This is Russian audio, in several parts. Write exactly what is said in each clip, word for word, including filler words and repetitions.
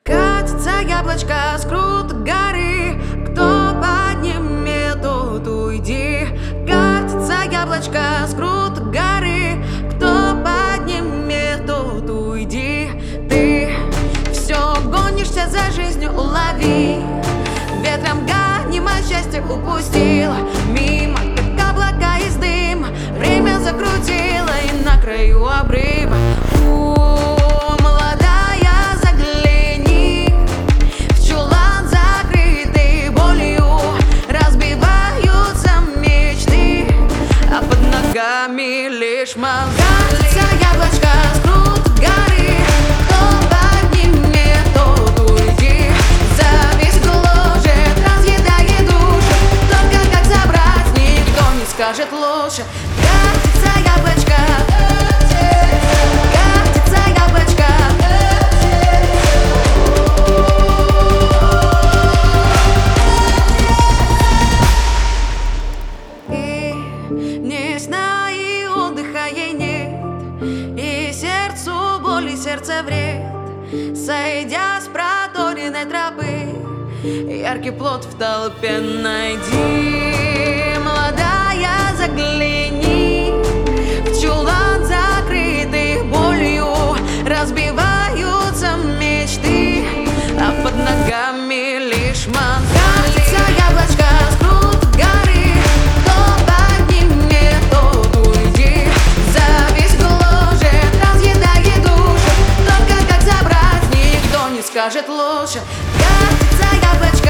Катится яблочко с крутой горы, кто поднимет, тот уйди. Катится яблочко с крутой горы, кто поднимет, тот уйди. Ты все гонишься за жизнью, улови. Ветром гонимое счастье упустила мимо, как облака из дыма. Время закрутило и на краю обрыва. Лишь мозг. Катится яблочко с крутой горы, кто поднимет, тот уйди. Зависть гложет, разъедает души, только как забрать никто не скажет лучше. Катится яблочко, катится яблочко. И не знаю, отдыха ей нет, и сердцу боль, и сердце вред. Сойдя с проторенной тропы, яркий плод в толпе найди. Молодая, загляни в чулан, закрытый болью. Разбиваются мечты, а под ногами лишь мозг. Катится яблочко с крутой горы, кто поднимет, тот уйди. Зависть гложет, разъедает души, только как забрать никто не скажет лучше. Катится яблочко,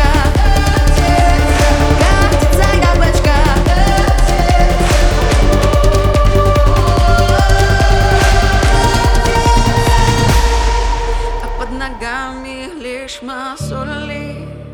катится яблочко. А под ногами лишь мозоли.